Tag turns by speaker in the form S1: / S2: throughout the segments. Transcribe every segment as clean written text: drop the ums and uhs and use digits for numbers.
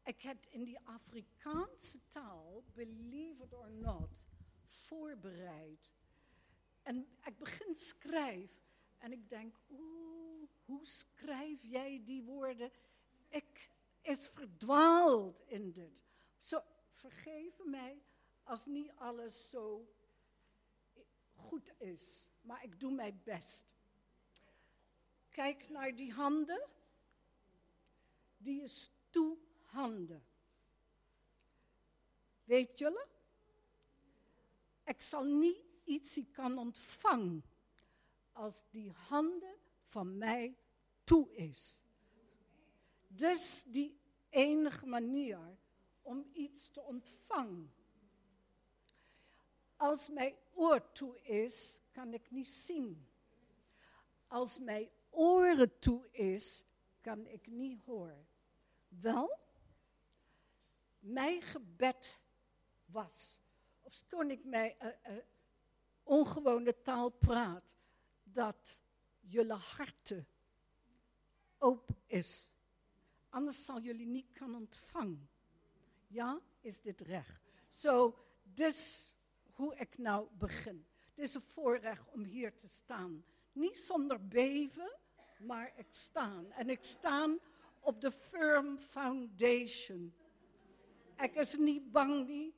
S1: ik heb in die Afrikaanse taal, believe it or not, voorbereid. En ik begin schrijven en ik denk, hoe schrijf jij die woorden? Ik is verdwaald in dit. Zo, vergeef mij als niet alles zo goed is, maar ik doe mijn best. Kijk naar die handen. Die is handen. Weet jullie? Ik zal niet iets kan ontvangen als die handen van mij toe is. Dus die enige manier om iets te ontvangen. Als mijn oor toe is, kan ik niet zien. Als mijn oren toe is, kan ik niet horen. Wel, mijn gebed was, of toen ik mij ongewone taal praat, dat jullie harten open is. Anders zal jullie niet kunnen ontvangen. Ja, is dit recht? Zo, dus hoe ik nou begin. Het is een voorrecht om hier te staan. Niet zonder beven, maar ik sta. En ik sta op de firm foundation. Ik is niet bang nie.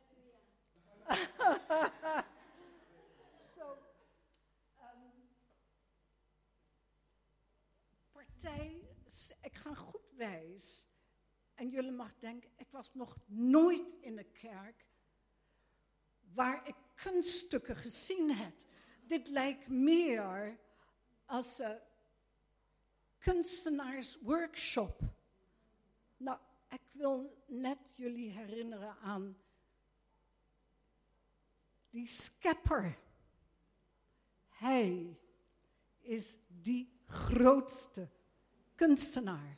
S1: Partij, ik ga goed wijs. En jullie mag denken, ik was nog nooit in een kerk waar ik kunststukken gezien heb. Dit lijkt meer als een kunstenaarsworkshop. Nou, ik wil net jullie herinneren aan die schepper. Hij is die grootste kunstenaar.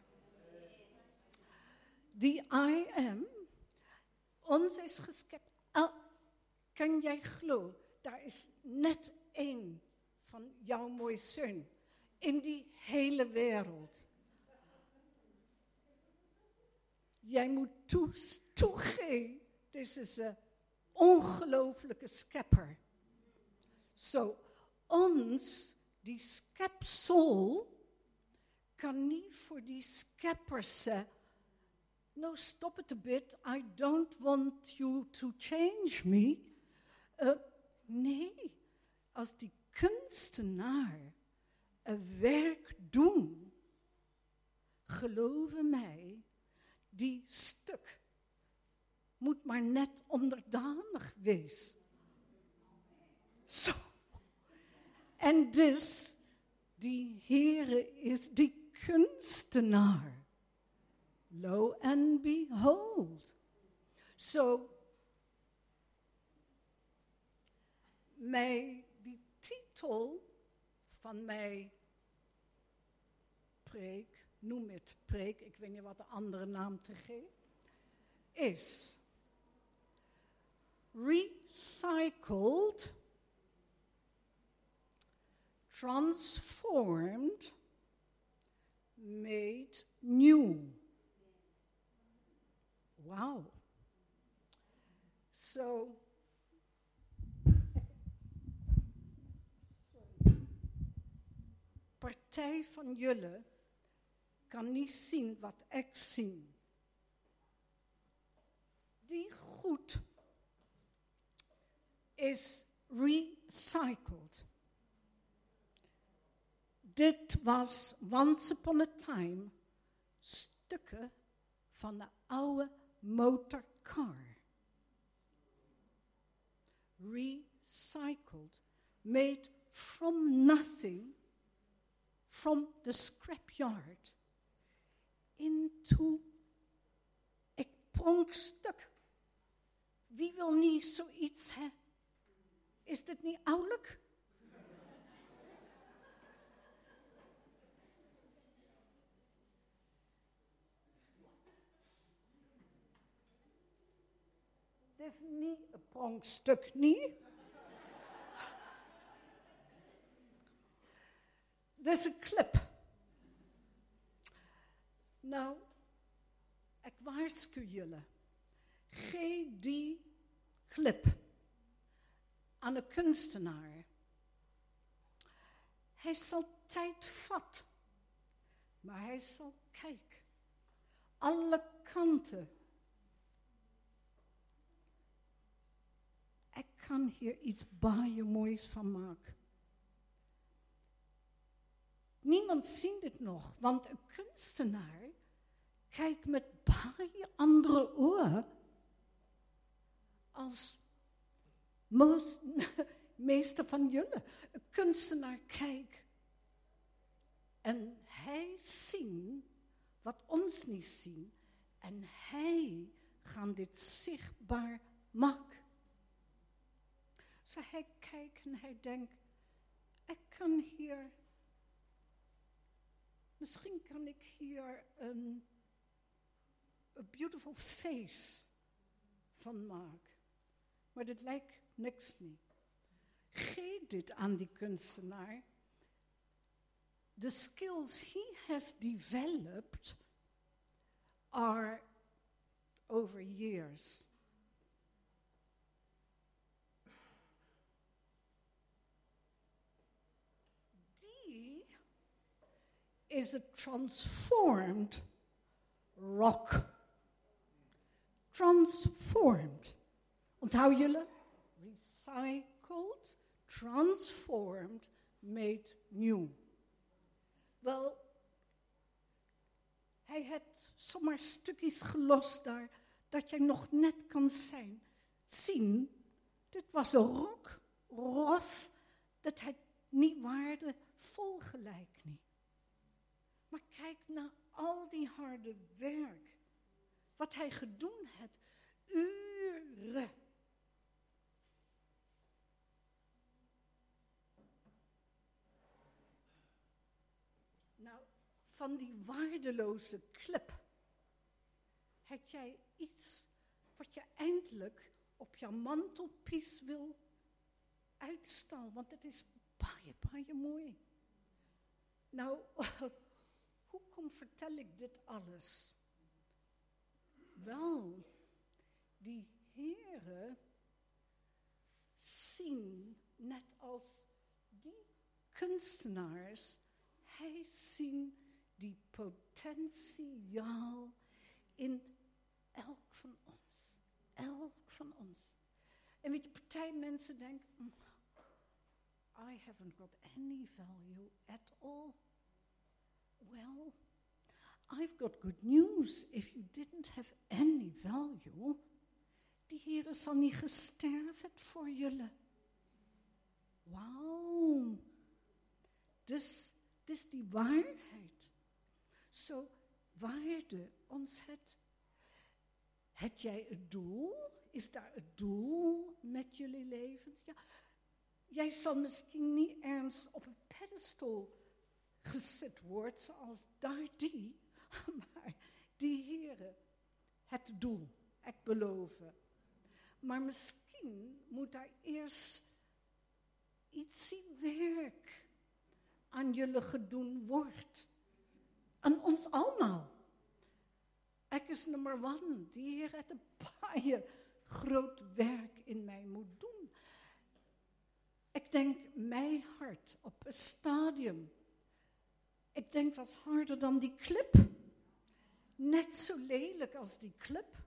S1: Die I am, ons is geschept. Kan jij geloven, daar is net één van jouw mooie zoon in die hele wereld. Jij moet toegeven, dit is een ongelooflijke schepper. Zo, ons, die schepsel, kan niet voor die schepper zeggen, no, stop it a bit, I don't want you to change me. Nee, als die kunstenaar een werk doen, geloof mij, die stuk moet maar net onderdanig wezen. Zo. En dus, die Heere is die kunstenaar. Lo and behold. Zo, die titel van mijn preek, noem het preek, ik weet niet wat de andere naam te geven, is recycled, transformed, made new. Wow. So, partij van jullie kan niet zien wat ik zie. Die goed is recycled. Dit was once upon a time stukken van de oude motorcar. Recycled, made from nothing, from the scrapyard, into een pronkstuk. Wie wil niet zoiets hebben? Is dit niet ouderlijk? Dit is niet een pronkstuk, niet? Dit is een clip. Nou, ik waarschuw jullie. Geef die clip aan een kunstenaar. Hij zal tijd vat, maar hij zal kijken. Alle kanten. Ik kan hier iets baie moois van maken. Niemand ziet het nog, want een kunstenaar kijkt met baie andere ogen als meeste van jullie. Een kunstenaar kijkt en hij ziet wat ons niet zien en hij gaat dit zichtbaar maken. Zo hij kijkt en hij denkt, ik kan hier, misschien kan ik hier een beautiful face van maken. Maar dat lijkt niks niet. Geef dit aan die kunstenaar. The skills he has developed are over years. Die is a transformed rock. Transformed. Onthoud jullie? Recycled, transformed, made new. Wel, hij heeft zomaar stukjes gelost daar, dat jij nog net kan zien. Dit was een rok, rof, dat hij niet waardevol gelijk niet. Maar kijk naar al die harde werk. Wat hij gedaan heeft. Uren. Nou, van die waardeloze clip heb jij iets wat je eindelijk op je mantelpiece wil uitstallen. Want het is baie mooi. Nou, hoe vertel ik dit alles? Wel, die heren zien, net als die kunstenaars, hij zien die potentiaal in elk van ons. Elk van ons. En weet je, partij mensen denken, I haven't got any value at all. Well, I've got good news. If you didn't have any value, die Heer is al niet gesterven voor jullie. Wauw. Dus die waarheid. Zo waarde ons het. Heb jij het doel? Is daar het doel met jullie levens? Ja. Jij zal misschien niet ergens op een pedestal gezet worden, zoals daar die. Maar die Heere, het doel, ik beloof. Maar misschien moet daar eerst iets werk aan jullie gedaan wordt. Aan ons allemaal. Ik is nummer 1. Die Heer heeft een baie groot werk in mij moet doen. Ik denk, mijn hart op een stadium. Ik denk wat harder dan die clip. Net zo lelijk als die clip.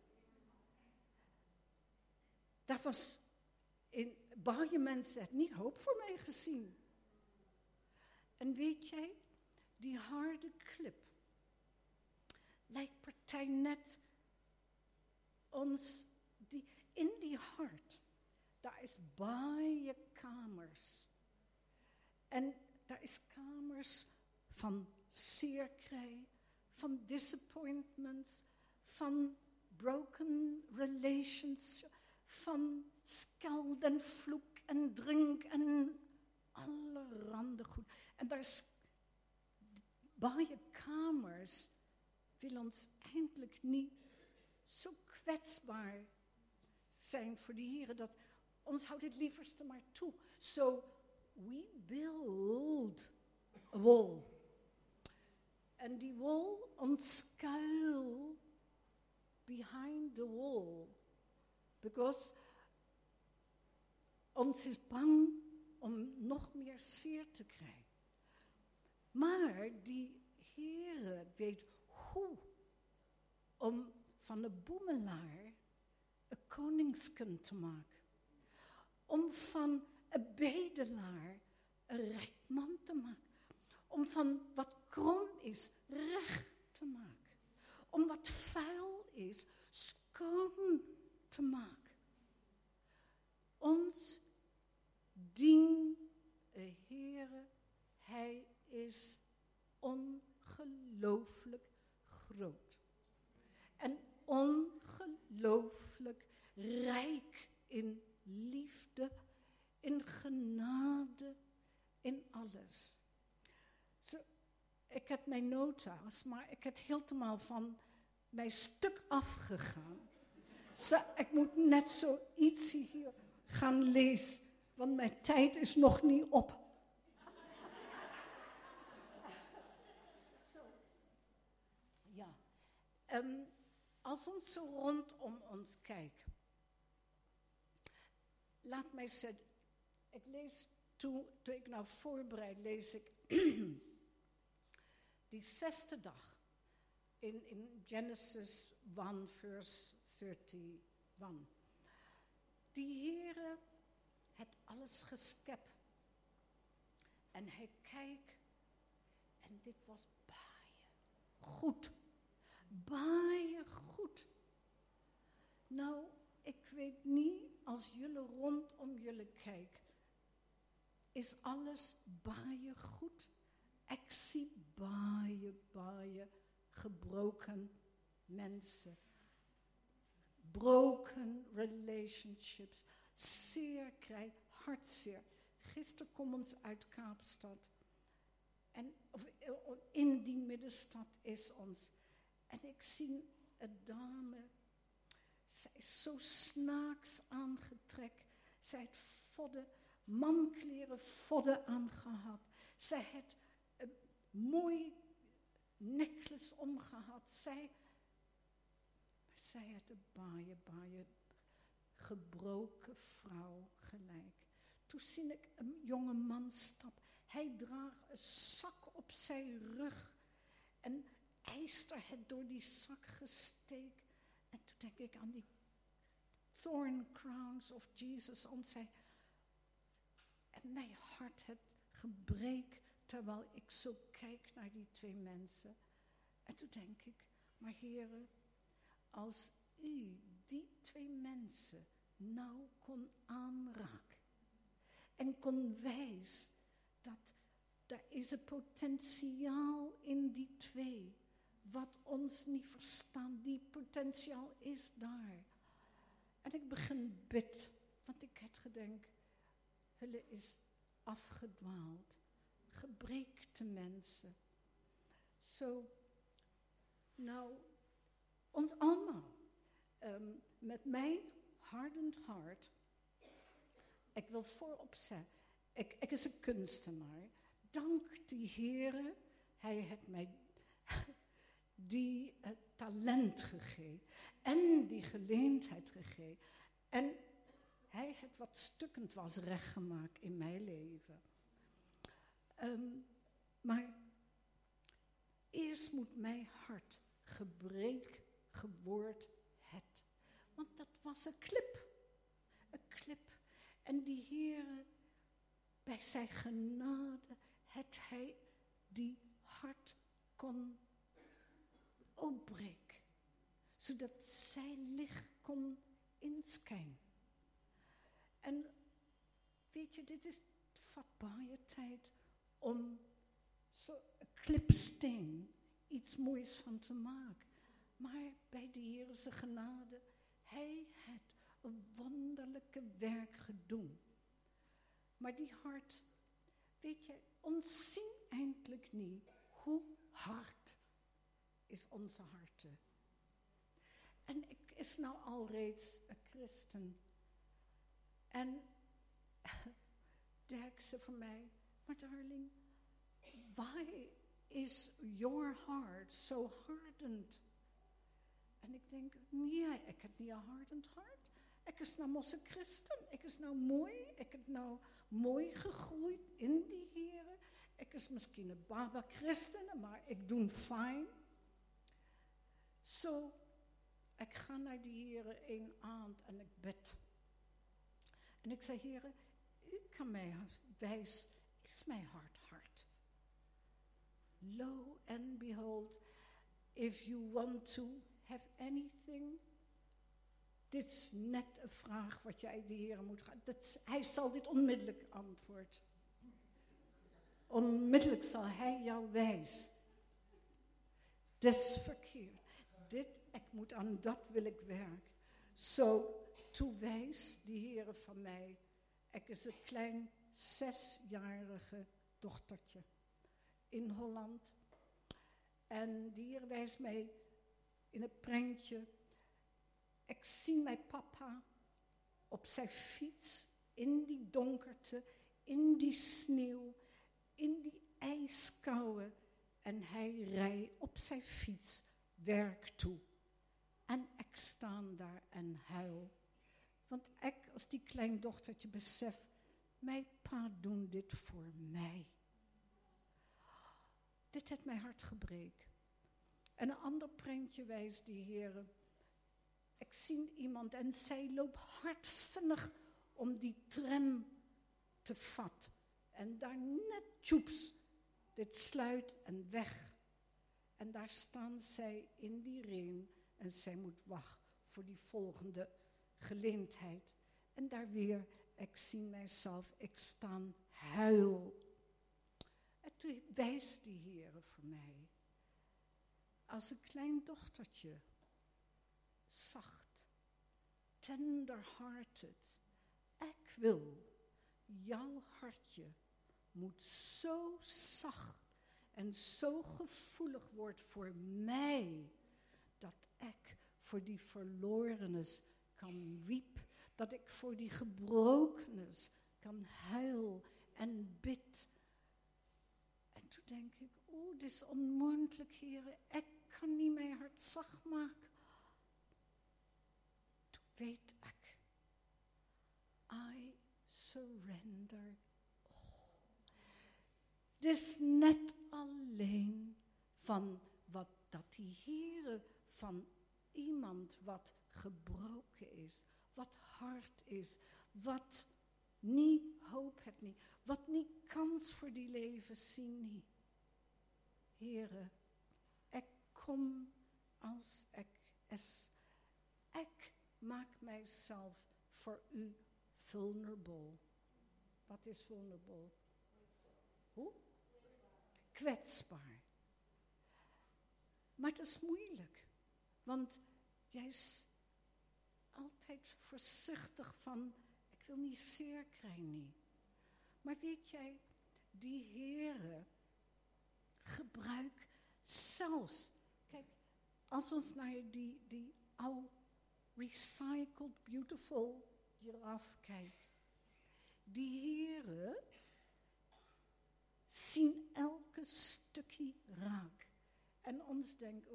S1: Daar was in baie mensen het niet hoop voor mij gezien. En weet jij, die harde clip lijkt partij net ons, in die hart, daar is baie kamers. En daar is kamers van zeerkrij, van disappointments, van broken relations, van skeld en vloek en drink en allerhande goed. En daar is baie kamers wil ons eindelijk niet zo kwetsbaar zijn voor de Heer, dat ons houdt het lieverste maar toe. So we build a wall. En die wall ontskuil the wall. Because ons is bang om nog meer zeer te krijgen. Maar die Heere weet hoe om van een boemelaar een koningskind te maken. Om van een bedelaar een rijk man te maken. Om van wat krom is recht te maken. Om wat vuil is schoon te maken. Ons dien de Heere, Hij is ongelooflijk groot. En ongelooflijk rijk in liefde, in genade, in alles. Ik heb mijn nota's, maar ik heb helemaal van mijn stuk afgegaan. Ik moet net zoiets hier gaan lezen, want mijn tijd is nog niet op. Ja. Als ons zo rondom ons kijkt. Laat mij zeggen, ik lees toen ik nou voorbereid, lees ik die 6e dag in Genesis 1 vers 31. Die Heere het alles geschept. En hij kijkt en dit was baie goed. Baie goed. Nou, ik weet niet, als jullie rondom jullie kijken, is alles baie goed? Ik zie baie gebroken mensen. Broken relationships. Zeer krijg, hartzeer. Gisteren kwam ons uit Kaapstad. In die middenstad is ons. En ik zie een dame. Zij is zo snaaks aangetrekt. Zij heeft vodden, mankleren vodden aangehad. Zij heeft een mooi necklace omgehad. Zij heeft een baie gebroken vrouw gelijk. Toen zie ik een jonge man stappen. Hij draagt een zak op zijn rug. En ijster het door die zak gesteekt. En toen denk ik aan die thorn crowns of Jesus. En mijn hart het gebreekt terwijl ik zo kijk naar die 2 mensen. En toen denk ik, maar Heere, als u die 2 mensen nou kon aanraken. En kon wijzen dat er is een potentiaal in die 2. Wat ons niet verstaan, die potentiaal is daar. En ik begin bid, want ik heb gedacht, hulle is afgedwaald. Gebreekte mensen. Nou, ons allemaal. Met mijn hardend hart. Ik wil voorop zeggen, ik is een kunstenaar. Dank die Heere, Hij heeft mij die talent gegeven. En die geleendheid gegeven. En Hij heeft wat stukkend was rechtgemaakt in mijn leven. Maar eerst moet mijn hart gebreek geword het. Want dat was een klip. Een klip. En die Heere, bij zijn genade, het Hij die hart kon opbreken. Zodat zijn licht kon inschijnen. En weet je, dit is vatbare tijd om zo'n klipsteen iets moois van te maken. Maar bij de Heere zijn genade, Hij heeft een wonderlijke werk gedaan. Maar die hart, weet je, ons zien eindelijk niet hoe hard is onze harten. En ik is nou al reeds een christen. En Dirk zei voor mij, maar darling, why is your heart so hardened? En ik denk, nee, ik heb niet een hardend hart. Ik is nou mosse christen. Ik is nou mooi. Ik heb nou mooi gegroeid in die Here. Ik is misschien een baba christen, maar ik doe fijn. Zo, ik ga naar die Here een avond en ik bid. En ik zei, Here, u kan mij wijzen, is mijn hart hard? Lo and behold, if you want to have anything. Dit is net een vraag wat jij de Heer moet gaan. Hij zal dit onmiddellijk antwoorden. Onmiddellijk zal hij jou wijzen. Dit is verkeerd. Ik moet aan dat wil ik werken. Zo, toen wijs die Heer van mij. Ik is een klein 6-jarige dochtertje in Holland. En die Heer wijst mij in een prentje. Ik zie mijn papa op zijn fiets in die donkerte, in die sneeuw, in die ijskoude. En hij rijdt op zijn fiets werk toe. En ik sta daar en huil. Want ik als die klein dochtertje besef, mijn pa doet dit voor mij. Dit heeft mijn hart gebreekt. En een ander prentje wijst die Heer. Ik zie iemand en zij loopt hardvinnig om die tram te vatten. En daar net tjoeps, dit sluit en weg. En daar staan zij in die regen en zij moet wachten voor die volgende gelegenheid. En daar weer, ik zie mijzelf, ik sta huil. En toen wijst die Heer voor mij. Als een klein dochtertje. Zacht, tenderhearted. Ik wil, jouw hartje moet zo zacht en zo gevoelig worden voor mij, dat ik voor die verlorenes kan wiep, dat ik voor die gebrokenes kan huil en bid. En toen denk ik, dit is onmogelijk, Heer, ik kan niet mijn hart zacht maken. Weet ik, I surrender all. Het is net alleen van wat dat die Heere van iemand wat gebroken is, wat hard is, wat niet hoop heeft niet, wat niet kans voor die leven zien niet. Heere, ik kom als ik is, ik maak mijzelf voor u vulnerable. Wat is vulnerable? Hoe? Kwetsbaar. Maar het is moeilijk. Want jij is altijd voorzichtig van, ik wil niet zeer krijgen, niet. Maar weet jij, die Heere gebruikt zelfs, kijk, als ons naar die oude recycled, beautiful giraffe kijkt. Die Heere zien elke stukje raak. En ons denkt,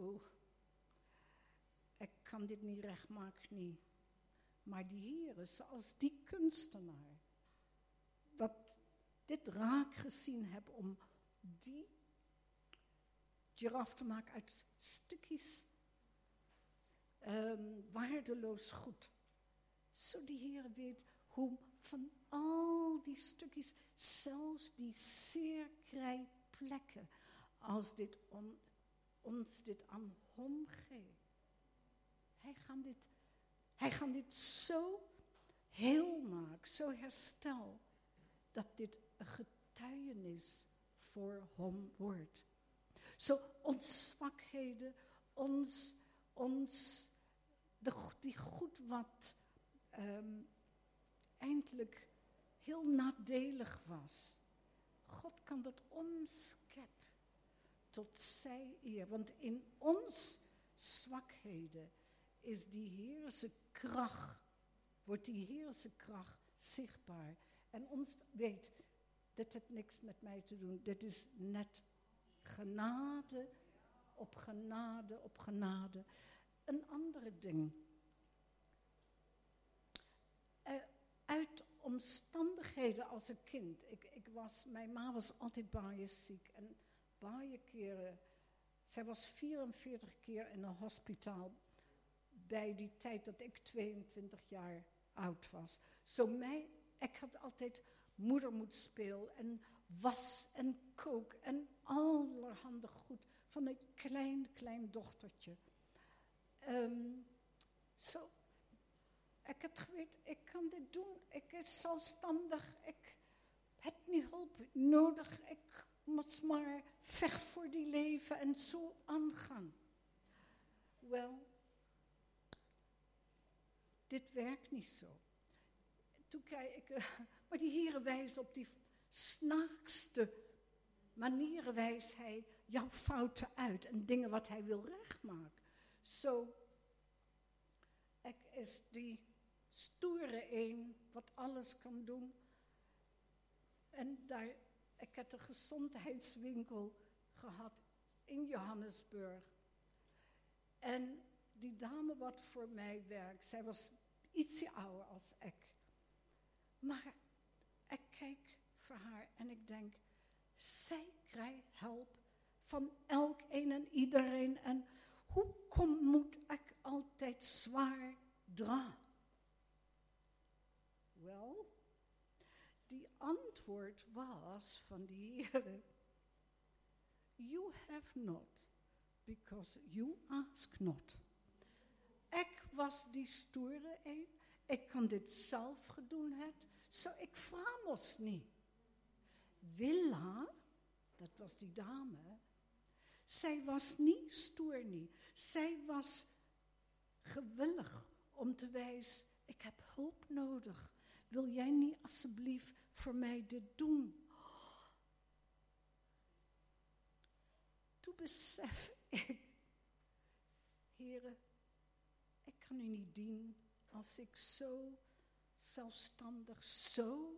S1: ik kan dit niet recht maken, niet. Maar die Heere, zoals die kunstenaar, wat dit raak gezien heb om die giraffe te maken uit stukjes waardeloos goed. Zo die Heer weet hoe van al die stukjes, zelfs die zeer krij plekken, als dit ons dit aan hem geeft. Hij gaat dit zo heel maken, zo herstel, dat dit een getuigenis voor hem wordt. Zo ons zwakheden, die goed wat eindelijk heel nadelig was. God kan dat omscheppen tot zijn eer. Want in ons zwakheden is die Heerse kracht, wordt die Heerse kracht zichtbaar. En ons weet, dit heeft niks met mij te doen. Dit is net genade op genade op genade. Een opvoeding. Uit omstandigheden als een kind. Mijn ma was altijd baaienziek en keren. Zij was 44 keer in een hospitaal bij die tijd dat ik 22 jaar oud was. Ik had altijd moeder moeten spelen en was en kook en allerhande goed van een klein dochtertje. Ik had geweten, ik kan dit doen, ik is zelfstandig, ik heb niet hulp nodig, ik moet maar vecht voor die leven en zo aangaan. Wel, dit werkt niet zo. Toen krijg ik, maar die Heere wijst op die snaakste manieren wijst hij jouw fouten uit en dingen wat hij wil rechtmaken. Ik is die stoere een wat alles kan doen. En ik heb een gezondheidswinkel gehad in Johannesburg. En die dame wat voor mij werkt, zij was ietsje ouder als ik. Maar ik kijk voor haar en ik denk, zij krijgt hulp van elk een en iedereen. En hoe moet ik altijd zwaar dragen? Wel, die antwoord was van die Heere, you have not, because you ask not. Ik was die stoere een, ik kan dit zelf gedaan hebben, ik vraag ons niet. Willa, dat was die dame, zij was niet stoer niet. Zij was gewillig om te wijzen, ik heb hulp nodig. Wil jij niet alsjeblieft voor mij dit doen? Toen besef ik, Heere, ik kan u niet dienen als ik zo zelfstandig, zo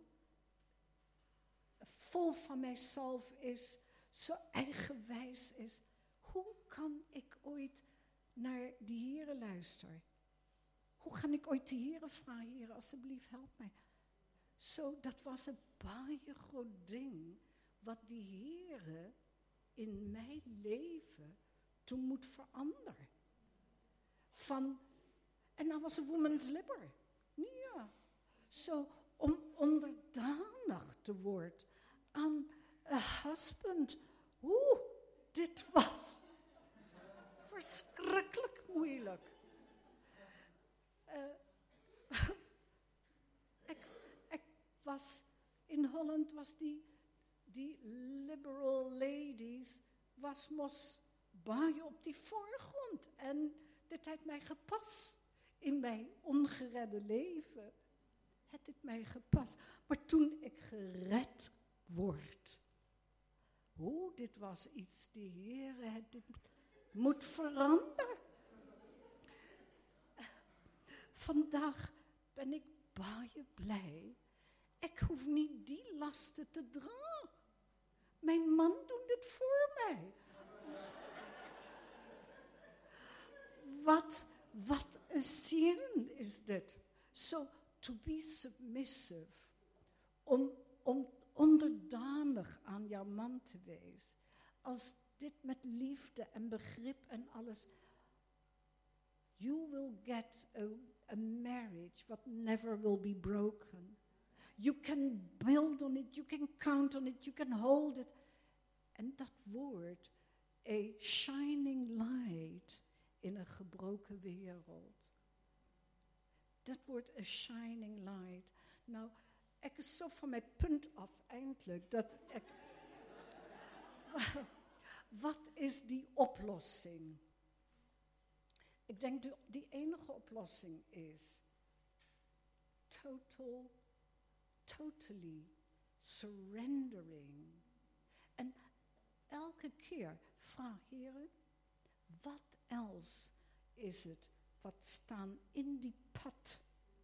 S1: vol van mijzelf is, zo eigenwijs is. Hoe kan ik ooit naar die Heere luisteren? Hoe ga ik ooit de Heere vragen, Heere, alsjeblieft help mij. Dat was een baie groot ding, wat die Heere in mijn leven toen moet veranderen. En dat was een woman's libber. Ja. Om onderdanig te worden aan een husband. Dit was verschrikkelijk moeilijk. In Holland was die liberal ladies, moest baaien op die voorgrond. En dit heeft mij gepast. In mijn ongeredde leven heeft dit mij gepast. Maar toen ik gered word, dit was iets, die Heere, dit moet veranderen. Vandaag ben ik baie blij. Ik hoef niet die lasten te dragen. Mijn man doet dit voor mij. Wat een zin is dit. To be submissive. Om onderdanig aan jouw man te wezen. Als dit met liefde en begrip en alles. You will get a marriage what never will be broken. You can build on it, you can count on it, you can hold it. En dat wordt a shining light in een gebroken wereld. Dat wordt a shining light. Nou, ik is zo van mijn punt af eindelijk dat ik... Wat is die oplossing? Ik denk die enige oplossing is totally surrendering. En elke keer vraag, Heere, wat else is het wat staan in die pad?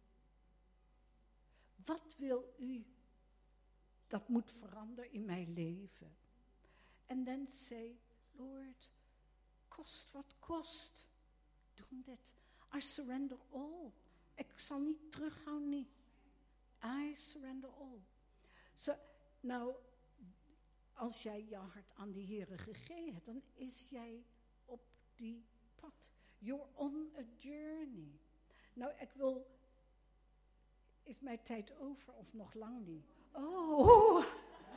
S1: Wat wil u dat moet veranderen in mijn leven? En dan zei, Lord, kost wat kost, doe dit. I surrender all. Ik zal niet terughouden, niet. I surrender all. Nou, als jij je hart aan de Heere gegeven hebt, dan is jij op die pad. You're on a journey. Nou, is mijn tijd over of nog lang niet? Oh!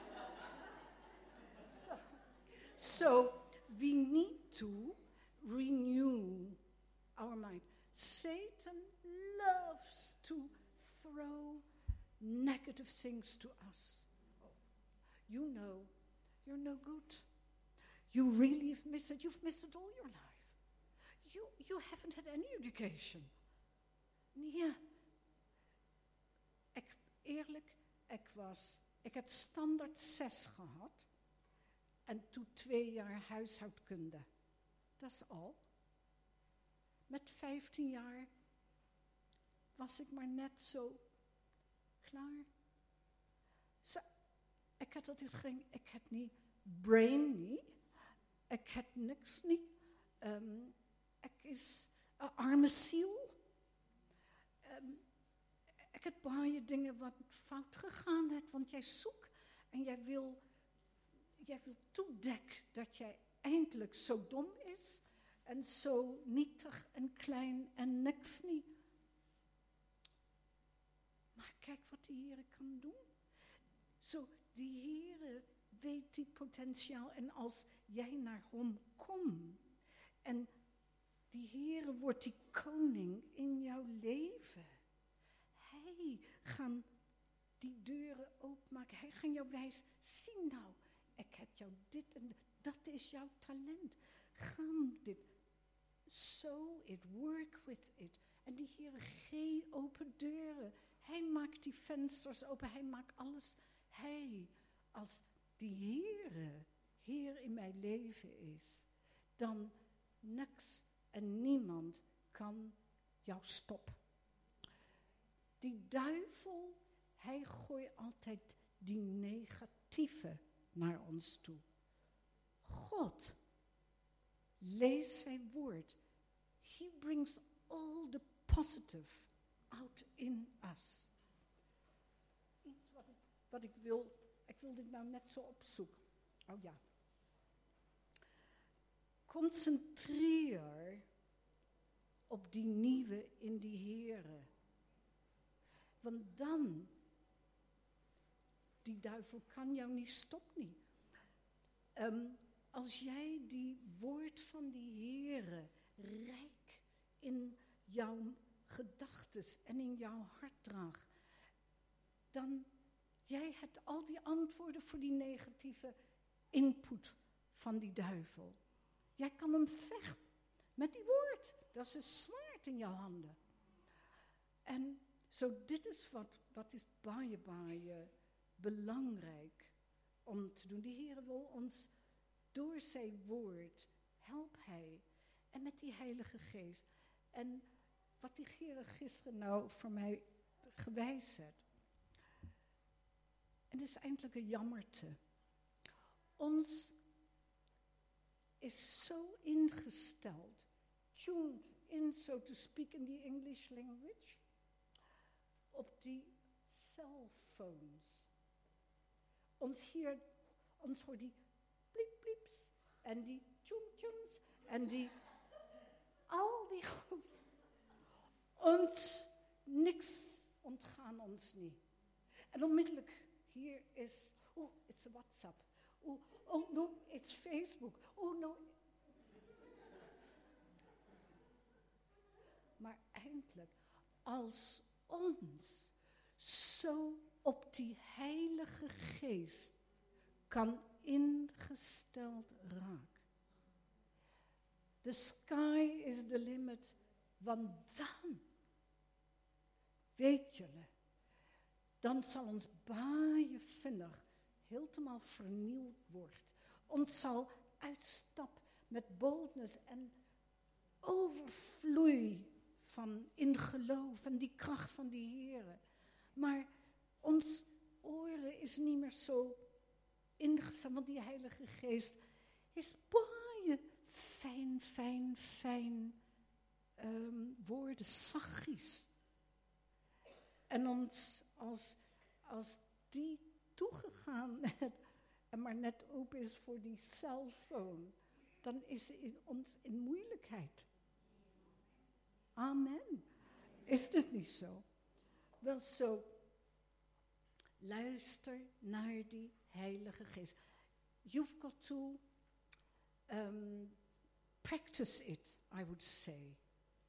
S1: So, we need to renew our mind. Satan loves to throw negative things to us. You know, you're no good. You really have missed it. You've missed it all your life. You haven't had any education. Nee. Ik had standaard 6 gehad. En toen 2 jaar huishoudkunde. Dat is al. Met 15 jaar was ik maar net zo klaar. Ik had altijd geen, ik had niet brain niet. Ik had niks niet. Ik is een arme ziel. Ik heb baie dingen wat fout gegaan heeft, want jij zoekt en jij wil toedekken dat jij eindelijk zo dom is en zo nietig en klein en niks niet. Maar kijk wat de Heere kan doen. Die Heere weet die potentiaal en als jij naar hem komt en die Heere wordt die koning in jouw leven. Hij gaat die deuren openmaken. Hij gaat jou wijzen. Zie nou, ik heb jou dit en dat is jouw talent. Ga dit. Sow it, work with it. En die Heere geeft open deuren. Hij maakt die vensters open. Hij maakt alles. Hij, als die Heer in mijn leven is, dan niks en niemand kan jou stoppen. Die duivel, hij gooit altijd die negatieve naar ons toe. God, lees zijn woord. He brings all the positive out in us. Iets wat ik wil dit nou net zo opzoeken. Oh ja. Concentreer op die nieuwe in die Heere. Want dan, die duivel kan jou niet stoppen. Als jij die woord van die Heere rijk in jouw gedachtes en in jouw hart draagt, dan jij hebt al die antwoorden voor die negatieve input van die duivel. Jij kan hem vechten met die woord. Dat is een zwaard in jouw handen. En dit is wat is baie belangrijk om te doen. De Heer wil ons door zijn woord helpt hij. En met die Heilige Geest. En wat die Heer gisteren nou voor mij gewijs heeft. En het is eindelijk een jammerte. Ons is zo ingesteld, tuned in, so to speak, in the English language, op die cellphones. Ons hoort die bliep blieps en die tjoen en die al die goed. Ons niks ontgaan ons niet. En onmiddellijk hier is, it's a WhatsApp. Oh no, it's Facebook. Oh no. Maar eindelijk, als ons zo op die Heilige Geest kan ingesteld raken. The sky is the limit, want dan, weet jullie, dan zal ons baie vinnig helemaal vernieuwd worden. Ons zal uitstap met boldness en overvloei van in geloof en die kracht van die Heere. Maar ons oren is niet meer zo ingesteld, want die Heilige Geest is baie fijn woorden zachtjes. En ons, als die toegegaan en maar net open is voor die cellphone, dan is ons in moeilijkheid. Amen. Is het niet zo? Wel zo. Luister naar die Heilige Geest. You've got to practice it, I would say.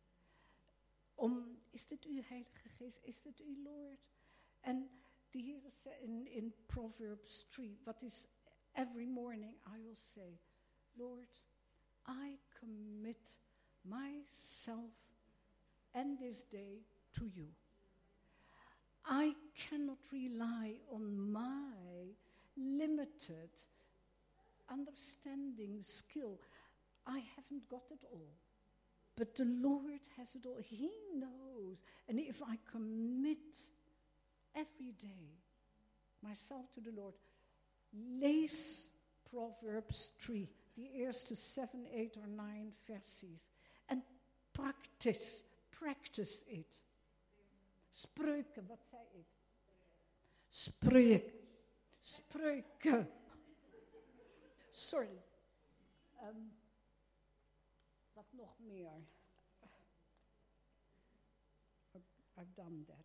S1: Is dit uw Heilige Geest? Is dit uw Lord? En de Heer zei in Proverbs 3, what is every morning I will say, Lord, I commit myself and this day to you. I cannot rely on my limited understanding, skill. I haven't got it all. But the Lord has it all. He knows. And if I commit every day myself to the Lord, lees Proverbs 3, die eerste 7, 8 or 9 versies. En practice it. Spreuken, wat zei ik? Spreuken. Sorry. Wat nog meer? I've done that.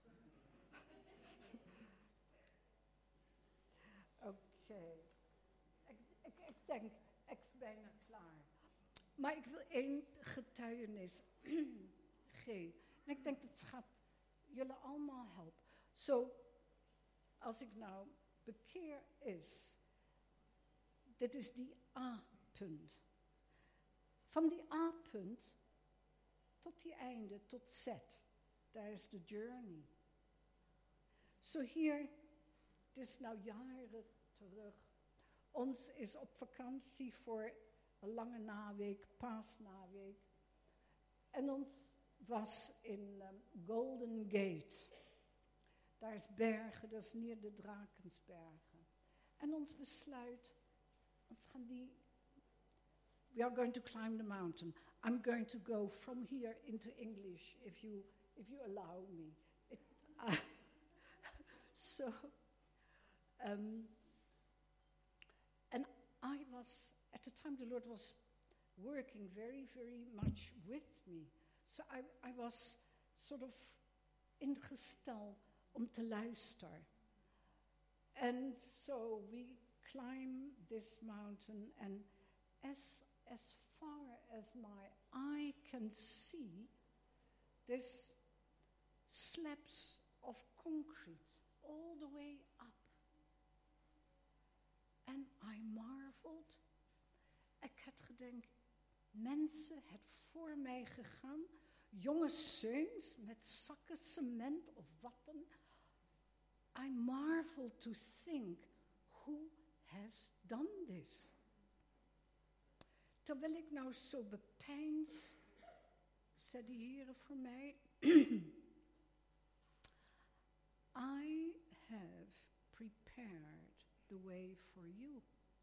S1: Oké. Ik denk, ik ben bijna klaar. Maar ik wil 1 getuigenis geven. En ik denk dat gaat jullie allemaal helpen. Zo, als ik nou bekeer is, dit is die A-punt. Van die A-punt tot die einde, tot Z. Daar is de journey. Zo hier, het is nou jaren terug. Ons is op vakantie voor een lange naweek, paasnaweek. En ons was in Golden Gate. Daar is bergen, dat is neer de Drakensbergen. En ons besluit, ons gaan we are going to climb the mountain. I'm going to go from here into English, if you allow me. And I was, at the time the Lord was working very, very much with me. So I was sort of ingesteld om te luisteren. And so we climb this mountain, and as far as my eye can see, there's slabs of concrete all the way up. And I marveled. Ik had gedacht, mensen het voor mij gegaan, jonge zeuns met zakken cement of wat dan. I marvel to think, who has done this? Terwijl ik nou zo bepeins, zei de Heer voor mij, I have prepared the way for you.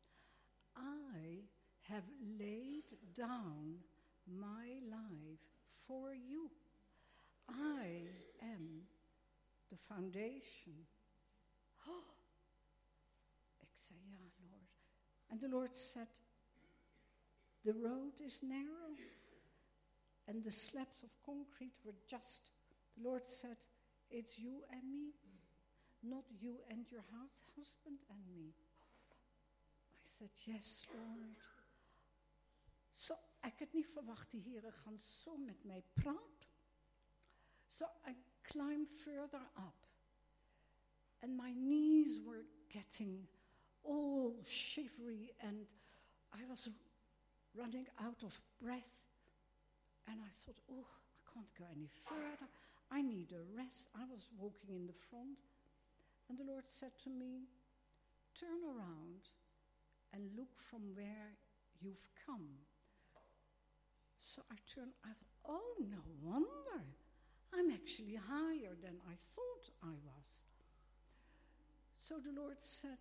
S1: I have laid down my life for you. I am the foundation. Oh, ik zei, ja, Lord. And the Lord said, the road is narrow, and the slabs of concrete were just. The Lord said, it's you and me, not you and your husband and me. I said, yes, Lord. Zo, ik had niet verwacht, die heren gaan zo met mij praten. So I climbed further up, and my knees were getting all shivery, and I was running out of breath, and I thought, oh, I can't go any further. I need a rest. I was walking in the front, and the Lord said to me, turn around and look from where you've come. So I turned, I thought, oh, no wonder. I'm actually higher than I thought I was. So the Lord said,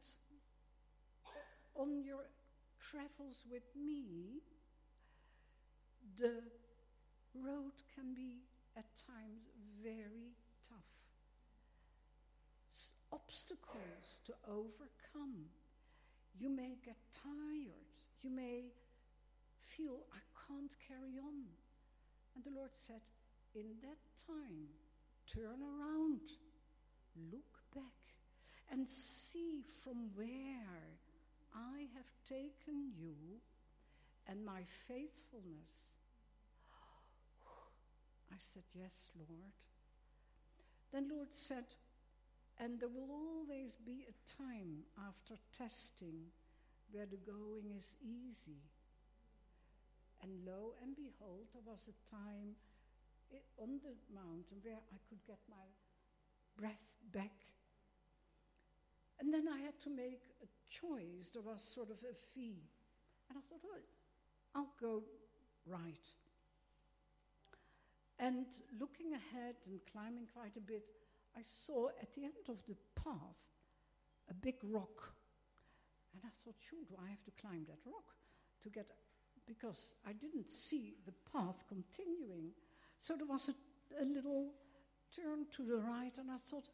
S1: on your travels with me, the road can be at times very tough. Obstacles to overcome. You may get tired. You may feel, I can't carry on. And the Lord said, in that time, turn around, look back, and see from where I have taken you and my faithfulness. I said, yes, Lord. Then Lord said, and there will always be a time after testing where the going is easy. And lo and behold, there was a time on the mountain where I could get my breath back. And then I had to make a choice. There was sort of a V. And I thought, well, I'll go right. And looking ahead and climbing quite a bit, I saw at the end of the path a big rock. And I thought, shoot, do I have to climb that rock to get, because I didn't see the path continuing. So there was a little turn to the right, and I thought,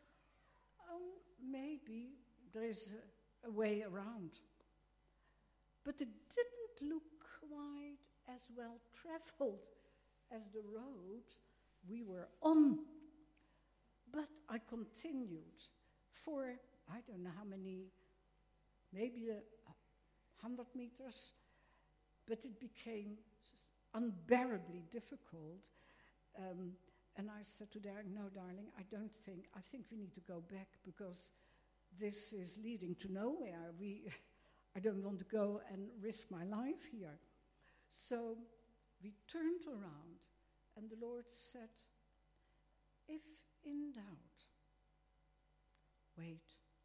S1: maybe there is a way around. But it didn't look quite as well traveled as the road we were on. But I continued for, I don't know how many, maybe 100 meters, but it became unbearably difficult. And I said to Derek, no, darling, I think we need to go back because this is leading to nowhere. I don't want to go and risk my life here. So we turned around, and the Lord said, if in doubt, wait.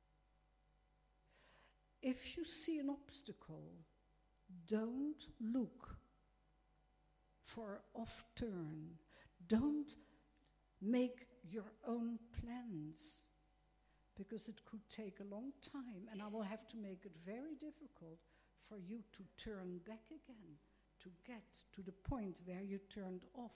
S1: If you see an obstacle, don't look for off turn. Don't make your own plans, because it could take a long time, and I will have to make it very difficult for you to turn back again, to get to the point where you turned off.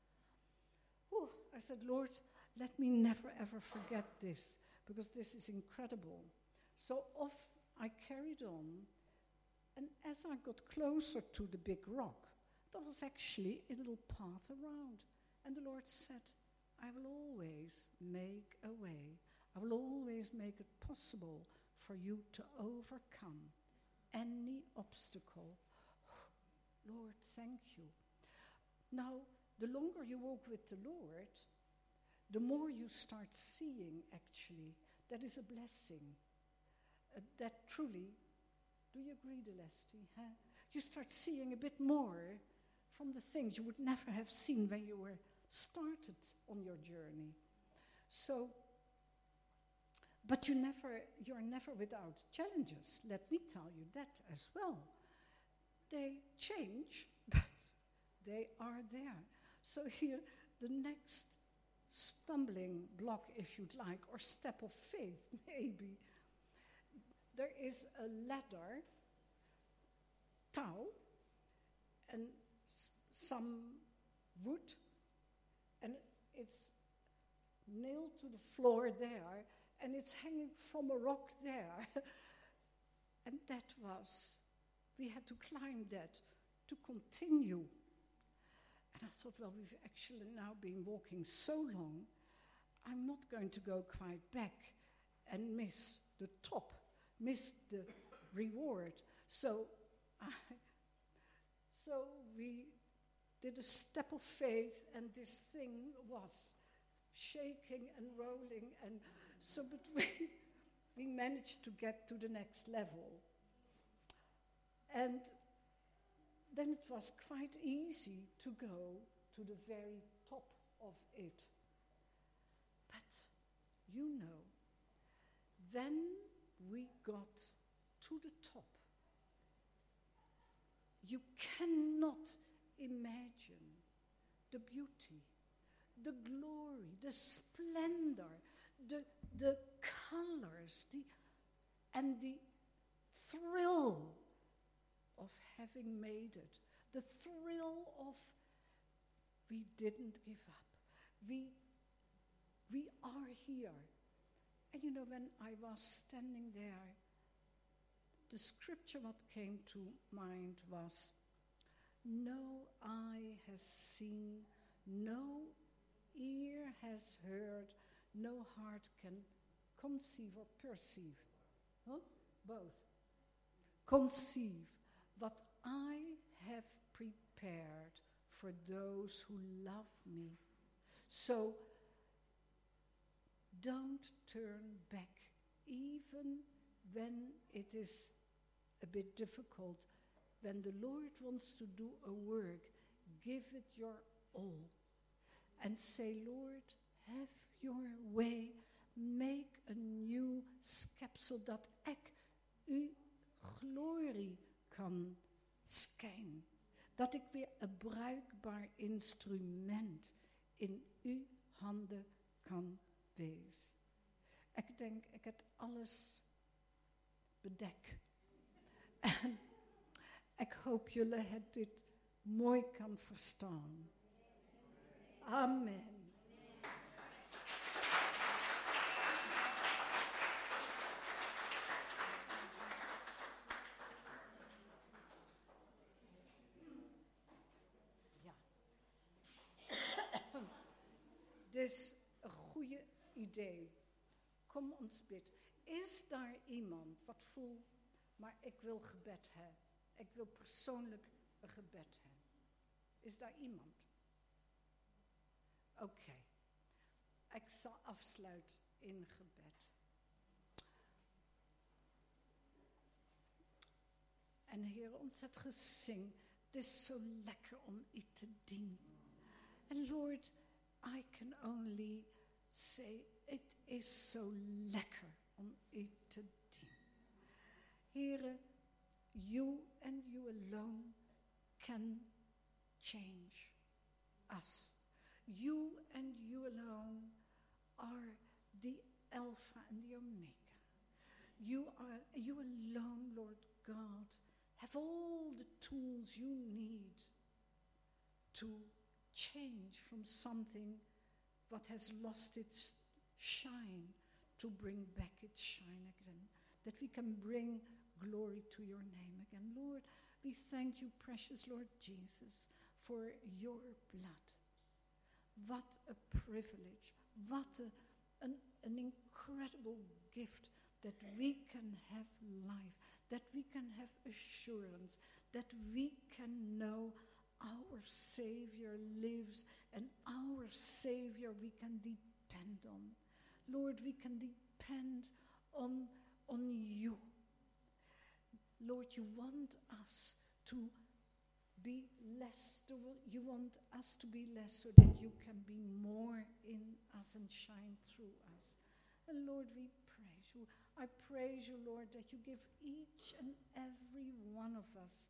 S1: Oh, I said, Lord, let me never ever forget this, because this is incredible. So off I carried on, and as I got closer to the big rock, there was actually a little path around. And the Lord said, I will always make a way. I will always make it possible for you to overcome any obstacle. Lord, thank you. Now, the longer you walk with the Lord, the more you start seeing, actually, that is a blessing. That truly, do you agree, Delesty? Huh? You start seeing a bit more from the things you would never have seen when you were started on your journey. So, but you're never without challenges. Let me tell you that as well. They change, but they are there. So here, the next stumbling block, if you'd like, or step of faith, maybe, there is a ladder, touw, and some wood, and it's nailed to the floor there, and it's hanging from a rock there. And that was, we had to climb that to continue. And I thought, well, we've actually now been walking so long, I'm not going to go quite back and miss the top, miss the reward. So we did a step of faith, and this thing was shaking and rolling, and so but we managed to get to the next level. And then it was quite easy to go to the very top of it. But you know, when we got to the top, you cannot imagine the beauty, the glory, the splendor, the colors, and the thrill of having made it, the thrill of we didn't give up. We are here. And you know, when I was standing there, the scripture what came to mind was, no eye has seen, no ear has heard, no heart can conceive or perceive. Huh? Both. Conceive what I have prepared for those who love me. So don't turn back, even when it is a bit difficult. When the Lord wants to do a work, give it your all. And say, Lord, have your way. Make a nieuw schepsel dat ik uw glorie kan schijnen. Dat ik weer een bruikbaar instrument in uw handen kan wezen. Ik denk, ik heb alles bedekt. En ik hoop jullie het dit mooi kan verstaan. Amen. Ja. Dus een goede idee. Kom ons bid. Is daar iemand wat voelt, maar ik wil gebed hebben. Ik wil persoonlijk een gebed hebben. Is daar iemand? Oké. Ik zal afsluiten in gebed. En Heer, ons het gezing. Het is zo lekker om u te dienen. En Lord, I can only say, it is zo lekker om u te dienen. Heere, you and you alone can change us. You and you alone are the Alpha and the Omega. You alone, Lord God, have all the tools you need to change from something what has lost its shine to bring back its shine again. That we can bring glory to your name again. Lord, we thank you, precious Lord Jesus, for your blood. What a privilege. What an incredible gift that we can have life, that we can have assurance, that we can know our Savior lives and our Savior we can depend on. Lord, we can depend on you. Lord, you want us to be less. You want us to be less so that you can be more in us and shine through us. And Lord, we praise you. I praise you, Lord, that you give each and every one of us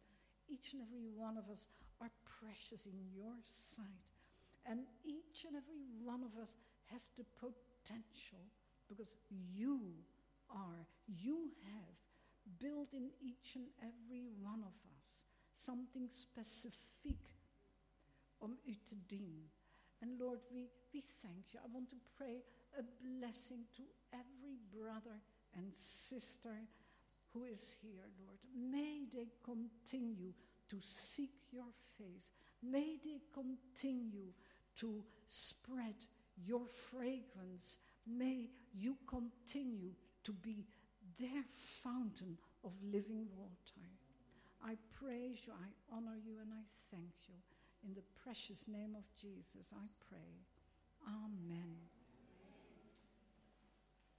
S1: are precious in your sight. And each and every one of us has the potential, because you have built in each and every one of us something specific om u te dienen. And Lord, we thank you. I want to pray a blessing to every brother and sister who is here, Lord. May they continue to seek your face. May they continue to spread your fragrance. May you continue to be their fountain of living water. I praise you, I honor you, and I thank you. In the precious name of Jesus, I pray. Amen.